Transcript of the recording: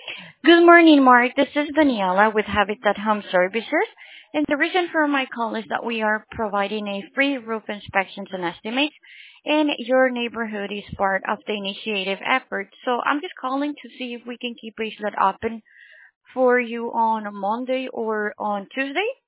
Good morning, Mark. This is Daniela with Habitat Home Services. And the reason for my call is that we are providing a free roof inspections and estimates, and your neighborhood is part of the initiative effort. So I'm just calling to see if we can keep a slot open for you on Monday or on Tuesday.